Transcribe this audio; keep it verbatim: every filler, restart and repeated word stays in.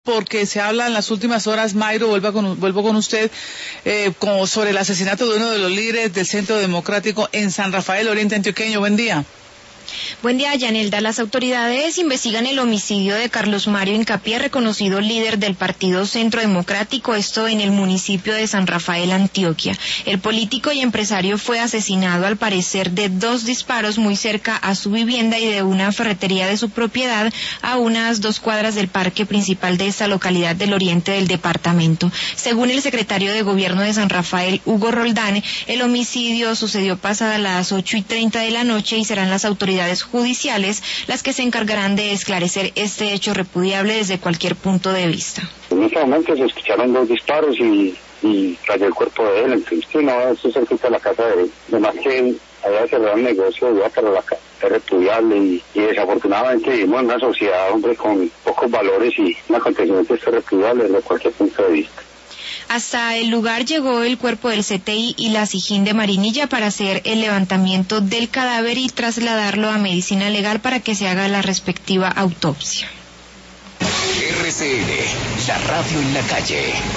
Porque se habla en las últimas horas, Mayro, vuelvo con, vuelvo con usted, eh, como sobre el asesinato de uno de los líderes del Centro Democrático en San Rafael, Oriente Antioqueño. Buen día. Buen día, Yanelda. Las autoridades investigan el homicidio de Carlos Mario Hincapié, reconocido líder del Partido Centro Democrático, esto en el municipio de San Rafael, Antioquia. El político y empresario fue asesinado, al parecer, de dos disparos muy cerca a su vivienda y de una ferretería de su propiedad a unas dos cuadras del parque principal de esta localidad del oriente del departamento. Según el secretario de Gobierno de San Rafael, Hugo Roldán, el homicidio sucedió pasadas las ocho y treinta de la noche y serán las autoridades judiciales las que se encargarán de esclarecer este hecho repudiable desde cualquier punto de vista. En ese momento se escucharon dos disparos y, y cayó el cuerpo de él. Entonces, sí, no, eso es cerca de la casa de él. Además que había cerrado un negocio, ya, pero la casa es repudiable y, y desafortunadamente vivimos en una sociedad, hombre, con pocos valores y un acontecimiento es repudiable desde cualquier punto de vista. Hasta el lugar llegó el cuerpo del C T I y la SIJIN de Marinilla para hacer el levantamiento del cadáver y trasladarlo a medicina legal para que se haga la respectiva autopsia. R C N, la radio en la calle.